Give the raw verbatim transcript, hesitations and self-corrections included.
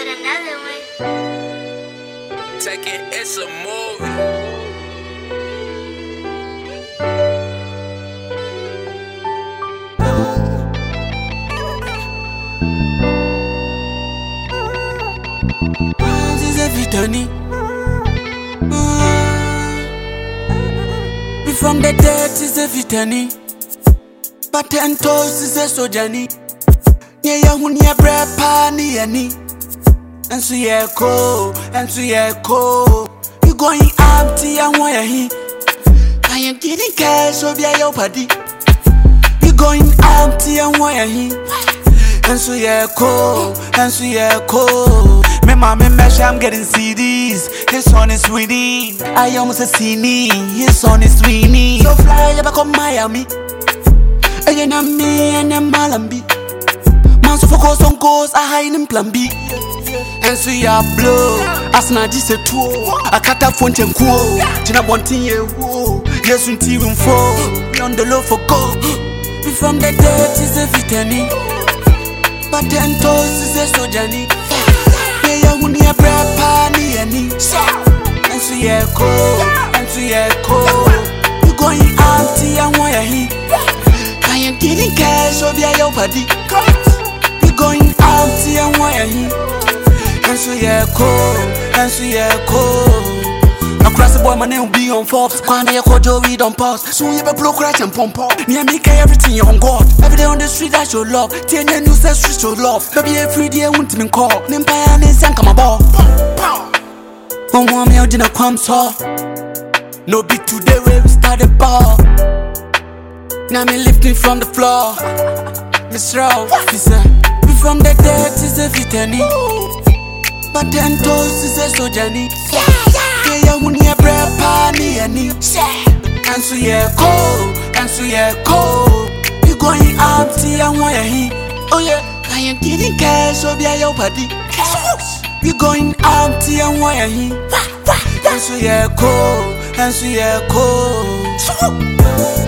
with another one. Take it, it's a movie. Vitani. We from the dead is a vitani. But ten toes is a sojani. Yeah, ya hunya brepa ni yani. And so yeah ko, and so yeah ko. You going empty and why he? I am getting cash of your party. You going empty and why he? And so yeah ko, and so yeah ko. Me mama mesh, I'm getting C Ds. His son is winning. I almost a sini. His son is winning. So fly back on Miami. Again I'm me and I'm Malambi. Man so focus on goals, I hide in plan B. And so ya blow. As na this a tour. I cut a phone and cool. Jina wanting ye woo. Yes, when T room four. We on the low for gold. We from the dirt is a vitani. But ten toes is a sojani. Yeah, when you bread party and and so yeah ko, and so yeah ko. You going empty and why he? I am getting cash of your party. You going empty and why he? And so yeah ko, and so yeah ko. Across the boy, my name will be on Forbes. When I call Joey, don't pause. Soon you have a blow crash and pump up. Me and me care everything on God. Every day on the street, I show love. Ten years, new set, street show love. Baby, every day, I want to be called. Nimpaya, and then come about. One more me out in a quam saw. No beat today, where we start the ball. Now me lifting from the floor. Miss Rao, he said, we from the dead is a vitani. But ten toes is a sojani. Yeah, when you bread party and and so yeah ko, and so yeah ko. You going empty and why he? Oh yeah, I am getting cash of your party. You going empty and why he? And so yeah ko, and so yeah ko.